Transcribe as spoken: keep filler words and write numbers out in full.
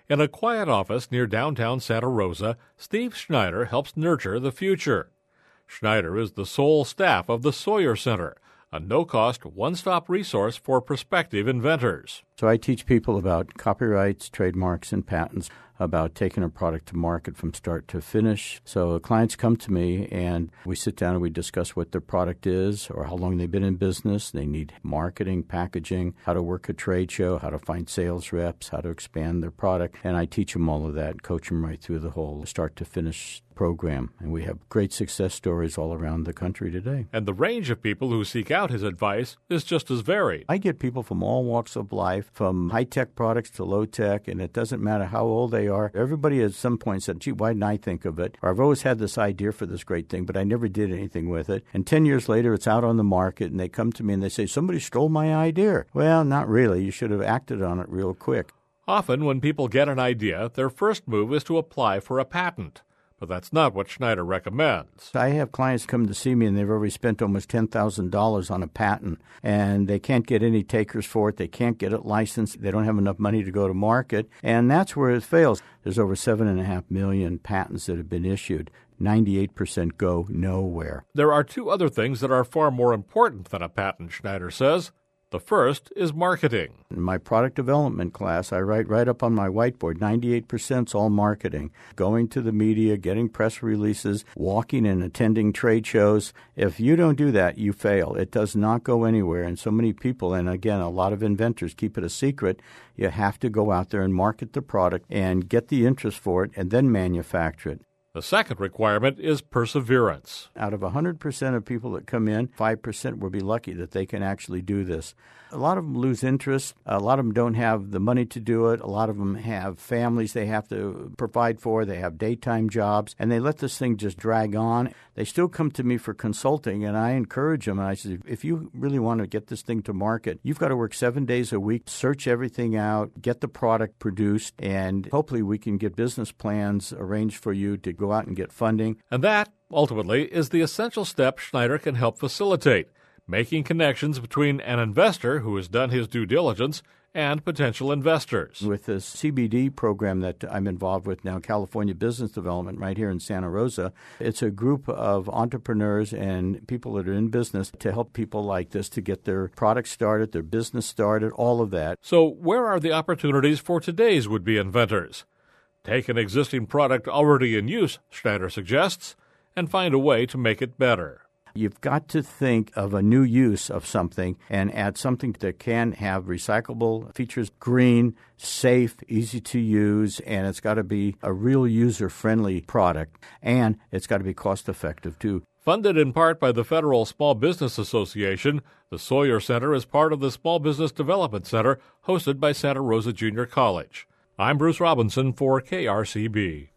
In a quiet office near downtown Santa Rosa, Steve Schneider helps nurture the future. Schneider is the sole staff of the Sawyer Center, a no-cost, one-stop resource for prospective inventors. So I teach people about copyrights, trademarks, and patents, about taking a product to market from start to finish. So clients come to me and we sit down and we discuss what their product is or how long they've been in business. They need marketing, packaging, how to work a trade show, how to find sales reps, how to expand their product. And I teach them all of that, coach them right through the whole start to finish program. And we have great success stories all around the country today. And the range of people who seek out his advice is just as varied. I get people from all walks of life, from high-tech products to low-tech, and it doesn't matter how old they are. Everybody at some point said, gee, why didn't I think of it? Or I've always had this idea for this great thing, but I never did anything with it. And ten years later, it's out on the market, and they come to me and they say, somebody stole my idea. Well, not really. You should have acted on it real quick. Often when people get an idea, their first move is to apply for a patent. But that's not what Schneider recommends. I have clients come to see me, and they've already spent almost ten thousand dollars on a patent, and they can't get any takers for it. They can't get it licensed. They don't have enough money to go to market, and that's where it fails. There's over seven point five million patents that have been issued. ninety-eight percent go nowhere. There are two other things that are far more important than a patent, Schneider says. The first is marketing. In my product development class, I write right up on my whiteboard, ninety-eight percent is all marketing. Going to the media, getting press releases, walking and attending trade shows. If you don't do that, you fail. It does not go anywhere. And so many people, and again, a lot of inventors keep it a secret. You have to go out there and market the product and get the interest for it and then manufacture it. The second requirement is perseverance. Out of one hundred percent of people that come in, five percent will be lucky that they can actually do this. A lot of them lose interest. A lot of them don't have the money to do it. A lot of them have families they have to provide for. They have daytime jobs, and they let this thing just drag on. They still come to me for consulting, and I encourage them. And I say, if you really want to get this thing to market, you've got to work seven days a week, search everything out, get the product produced, and hopefully we can get business plans arranged for you to go out and get funding. And that, ultimately, is the essential step Schneider can help facilitate, making connections between an investor who has done his due diligence and potential investors. With this C B D program that I'm involved with now, California Business Development, right here in Santa Rosa, it's a group of entrepreneurs and people that are in business to help people like this to get their product started, their business started, all of that. So where are the opportunities for today's would-be inventors? Take an existing product already in use, Schneider suggests, and find a way to make it better. You've got to think of a new use of something and add something that can have recyclable features, green, safe, easy to use, and it's got to be a real user-friendly product, and it's got to be cost-effective, too. Funded in part by the Federal Small Business Association, the Sawyer Center is part of the Small Business Development Center hosted by Santa Rosa Junior College. I'm Bruce Robinson for K R C B.